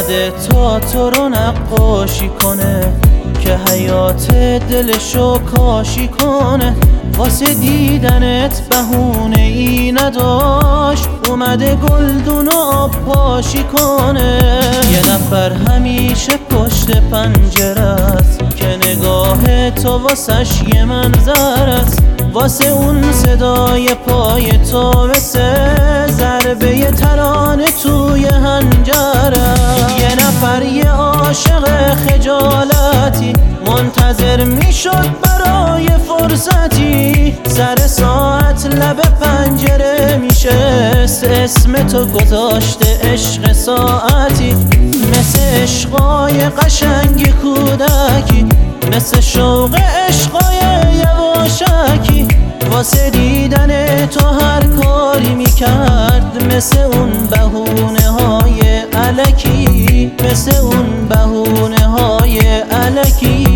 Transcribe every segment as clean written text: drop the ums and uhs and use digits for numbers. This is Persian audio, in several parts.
اومده تا تو رو نقاشی کنه که حیات دلشو کاشی کنه. واسه دیدنت بهونه ای نداشت، اومده گلدون و آب پاشی کنه. یه نفر همیشه پشت پنجره است که نگاه تو واسش یه منظر است. واسه اون صدای پای تو مثل ضربه یه ترانه توی هنجره. یه نفر یه عاشق خجالتی منتظر میشد برای فرصتی، سر ساعت لب پنجره میشست، اسم تو گذاشته عشق ساعتی. مثل عشقای قشنگ کودکی، مثل شوق عشقای یواشکی. واسه دیدن تو هر کاری میکرد، مثل اون بهونه های الکی، مثل اون بهونه های الکی.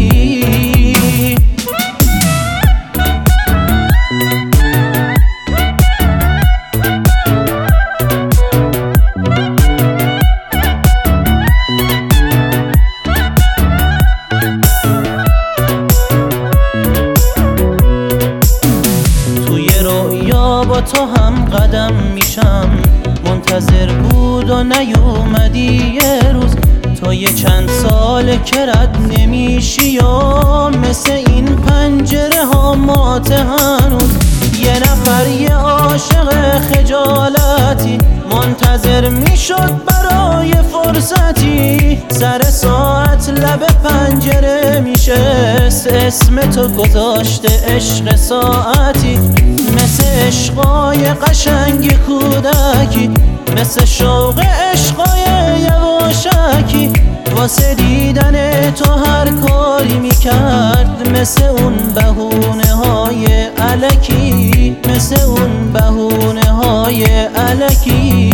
با تو هم قدم میشم، منتظر بود و نیومدی یه روز. تو یه چند سال که رد نمیشی یا مثل این پنجره ها مات هنوز. یه نفر یه عاشق خجالتی منتظر میشد برای فرصتی، سر ساعت لب پنجره میشست، اسم تو گذاشته عشق ساعتی. مثل عشقای قشنگ کودکی، مثل شوق عشقای یواشکی. واسه دیدن تو هر کاری میکرد، مثل اون بهونه های الکی، مثل اون بهونه های الکی.